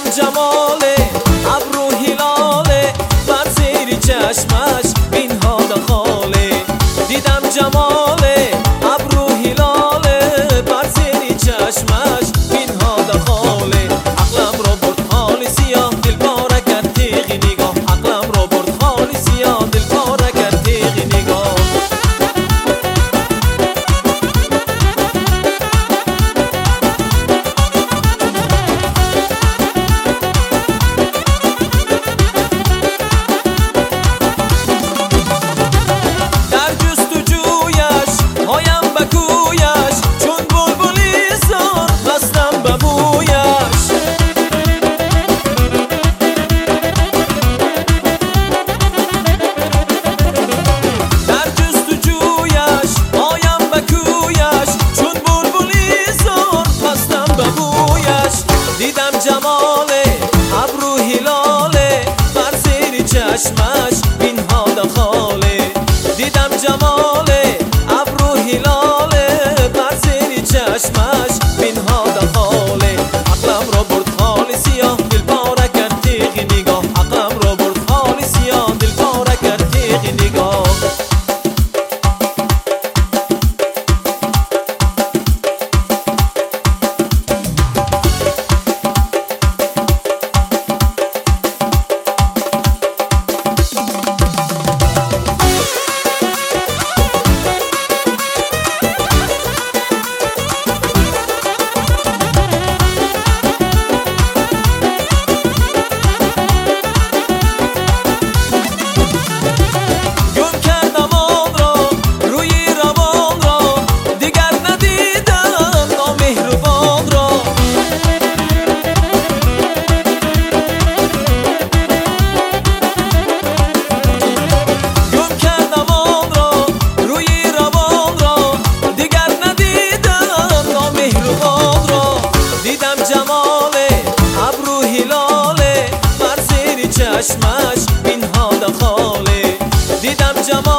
جمال ابرو هلاله بر زیر چشمش این حال خاله. دیدم جمال ابرو هلاله بر زیر چشمش این حال خاله. عقلم رو برد حال سیاه دل پاره کرد تیغ نگاه. عقلم رو برد حال سیاه دل پاره کرد تیغ نگاه. دیدم جمال ابرو هلاله بر زیر چشمش این حال خاله. دیدم جمال ابرو هلاله بر زیر چشمش این حال خاله. عقلم رو برد حال سیاه دل پاره کرد تیغ نگاه. عقلم رو برد حال سیاه دل پاره کرد تیغ نگاه. جمال ابرو هلاله بر زیر چشمش این حال خاله. دیدم جمال